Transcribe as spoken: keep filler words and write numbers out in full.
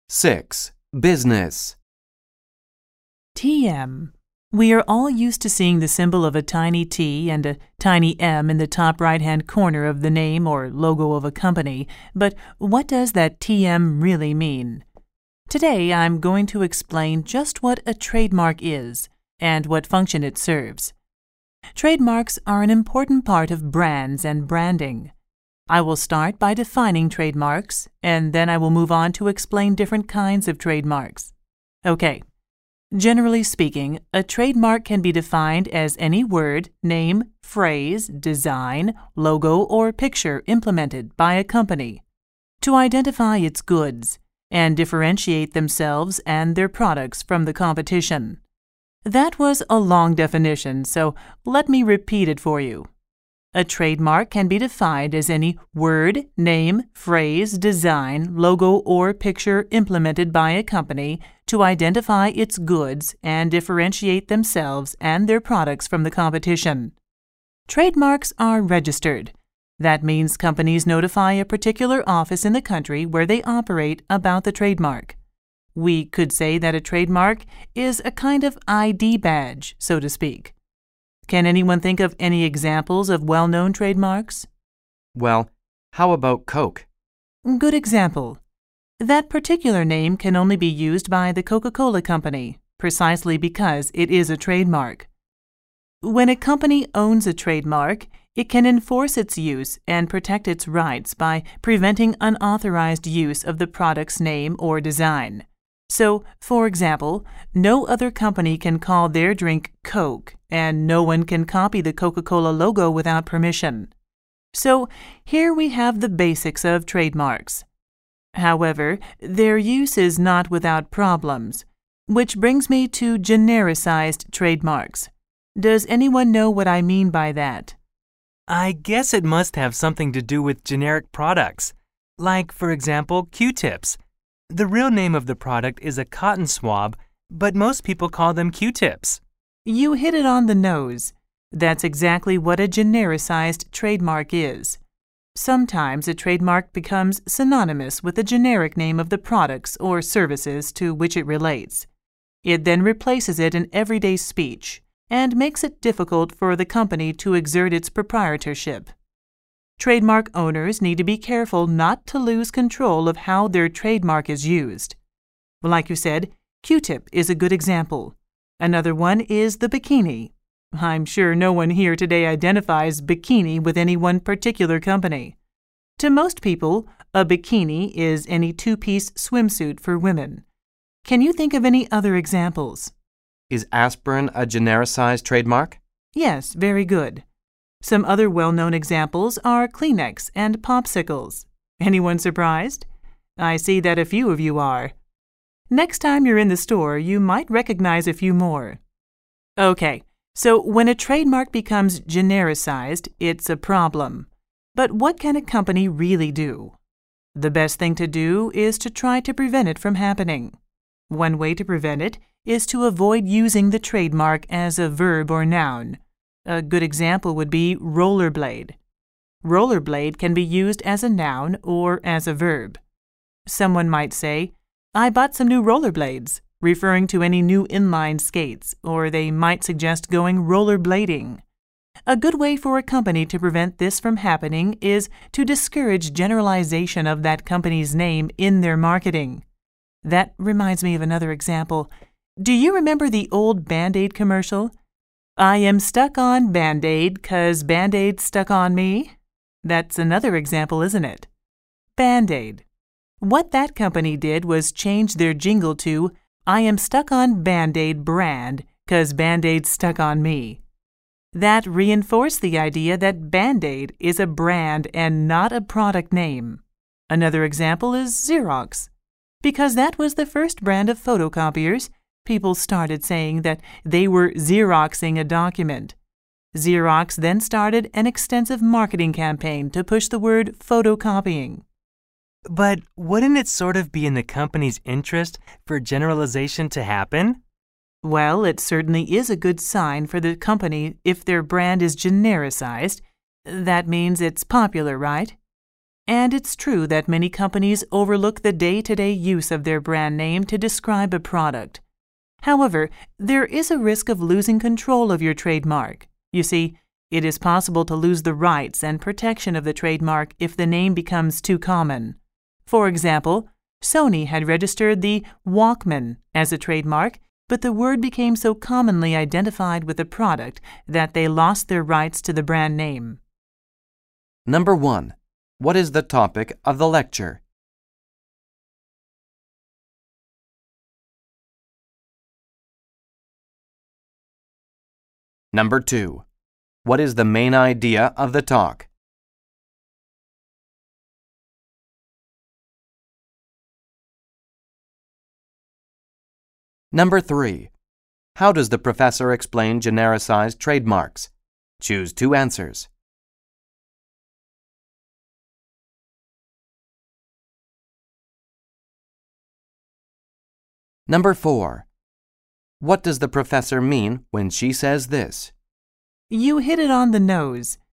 six. Business. T M. We are all used to seeing the symbol of a tiny T and a tiny M in the top right-hand corner of the name or logo of a company, but what does that T M really mean? Today I'm going to explain just what a trademark is and what function it serves. Trademarks are an important part of brands and branding. I will start by defining trademarks, and then I will move on to explain different kinds of trademarks. Okay. Generally speaking, a trademark can be defined as any word, name, phrase, design, logo, or picture implemented by a company to identify its goods and differentiate themselves and their products from the competition. That was a long definition, so let me repeat it for you. A trademark can be defined as any word, name, phrase, design, logo, or picture implemented by a company to identify its goods and differentiate themselves and their products from the competition. Trademarks are registered. That means companies notify a particular office in the country where they operate about the trademark. We could say that a trademark is a kind of I D badge, so to speak. Can anyone think of any examples of well-known trademarks? Well, how about Coke? Good example. That particular name can only be used by the Coca-Cola Company, precisely because it is a trademark. When a company owns a trademark, it can enforce its use and protect its rights by preventing unauthorized use of the product's name or design. So, for example, no other company can call their drink Coke, and no one can copy the Coca-Cola logo without permission. So, here we have the basics of trademarks. However, their use is not without problems, which brings me to genericized trademarks. Does anyone know what I mean by that? I guess it must have something to do with generic products, like, for example, Q-tips. The real name of the product is a cotton swab, but most people call them Q-tips. You hit it on the nose. That's exactly what a genericized trademark is. Sometimes a trademark becomes synonymous with the generic name of the products or services to which it relates. It then replaces it in everyday speech and makes it difficult for the company to exert its proprietorship. Trademark owners need to be careful not to lose control of how their trademark is used. Like you said, Q-tip is a good example. Another one is the bikini. I'm sure no one here today identifies bikini with any one particular company. To most people, a bikini is any two-piece swimsuit for women. Can you think of any other examples? Is aspirin a genericized trademark? Yes, very good. Some other well-known examples are Kleenex and popsicles. Anyone surprised? I see that a few of you are. Next time you're in the store, you might recognize a few more. Okay, so when a trademark becomes genericized, it's a problem. But what can a company really do? The best thing to do is to try to prevent it from happening. One way to prevent it is to avoid using the trademark as a verb or noun. A good example would be rollerblade. Rollerblade can be used as a noun or as a verb. Someone might say, I bought some new rollerblades, referring to any new inline skates, or they might suggest going rollerblading. A good way for a company to prevent this from happening is to discourage generalization of that company's name in their marketing. That reminds me of another example. Do you remember the old Band-Aid commercial? I am stuck on Band-Aid 'cause Band-Aid stuck on me. That's another example, isn't it? Band-Aid. What that company did was change their jingle to I am stuck on Band-Aid brand 'cause Band-Aid stuck on me. That reinforced the idea that Band-Aid is a brand and not a product name. Another example is Xerox. Because that was the first brand of photocopiers, people started saying that they were Xeroxing a document. Xerox then started an extensive marketing campaign to push the word photocopying. But wouldn't it sort of be in the company's interest for generalization to happen? Well, it certainly is a good sign for the company if their brand is genericized. That means it's popular, right? And it's true that many companies overlook the day-to-day use of their brand name to describe a product. However, there is a risk of losing control of your trademark. You see, it is possible to lose the rights and protection of the trademark if the name becomes too common. For example, Sony had registered the Walkman as a trademark, but the word became so commonly identified with the product that they lost their rights to the brand name. Number one. What is the topic of the lecture? Number two. What is the main idea of the talk? Number three. How does the professor explain genericized trademarks? Choose two answers. Number four. What does the professor mean when she says this? You hit it on the nose.